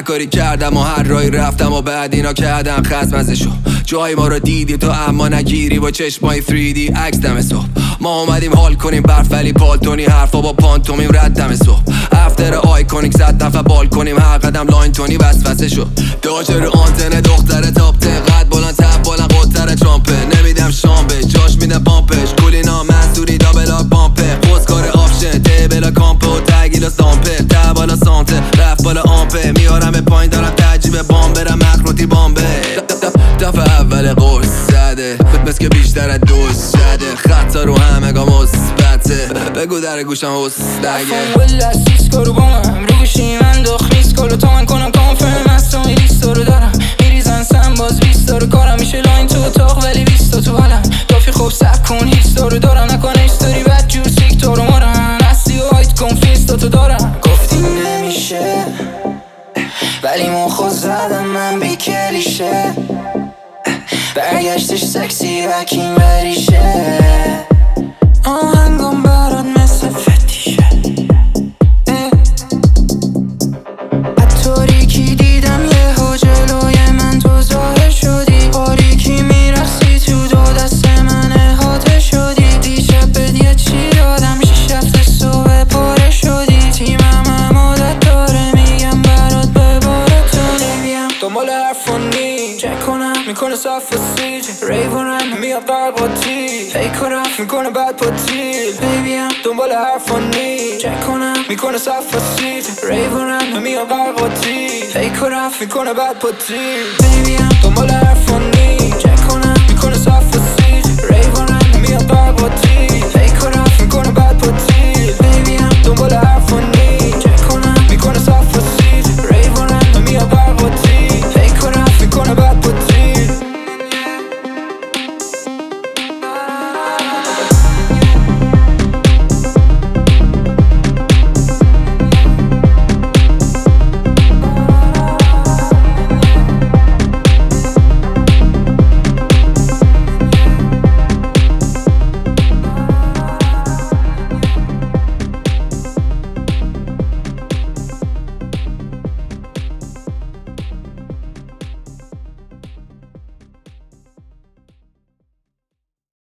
هر کاری کردم و هر راهی رفتم و بعد اینا کردم خزمزشو. جای ما رو دیدی تو اما نگیری با چشمای 3D عکس دم صبح. ما اومدیم حال کنیم برف ولی پالتونی حرفا با پانتومیم رد دم صبح. افتر آیکونیک 100 دفعه بال کنیم هر قدم لاین تونی وسوسه شو. داجر رو آنتن دختر تاپ قد بلند تب بلند قطر ترامپه. نمیدم شامبه جاش میده پامپش کولینا منصوری دابلا پامپه. خوزکار آپشن ته بلا کامپه و تگیلا سامپه ته بالا سانته رفت بالا آمپه. میارم به پایین دارم تجیب بام برم مخروطی بامبه. دفعه اول قرص زده بس که بیشتر از دوست شده. خطا رو همه گا مثبته بگو در گوشم هستگه ولا سیسکو رو با من رو گوشی من داخل میسکالو تا من کنم کانفرم هستم این لیستا رو دارم میریزن سم باز 20 رو کارم میشه لاین تو اتاق ولی 20 تو حالم کافی خوب سب کن هیستا رو دارم نکنه ایستاری بد جور سیکتا رو مارم هستی و هایت کن فیستا تو دارم گفتی نمیشه ولی مخو زدم من بی کلیشه برگشتش سکسی و کیم بریشه آهنگم برات مثل فتیشه اتاریکی دیدم یه ها جلوی من تو ظاهر شدی باریکی میرخصی تو دو دست من احاطه شدی دیشب بدیه چی دادم 6 هفته صبح پاره شدی تیمم هم عادت داره میگم برات بباره تو نمیم دنبال حرفانی چک کنم میکنه صف و سیج ریورم میاد قرق با تیل فیک و رفت میکنه بد با تیل بیبیم دنبال حرفانی چک کنم میکنه صف و سیج ریورم میاد قرق با تیل فیک و رفت میکنه بد با تیل بیبیم دنبال حرفانی چک کنم میکنه صف و سیج ریورم میاد قرق با تیل فیک و رفت میکنه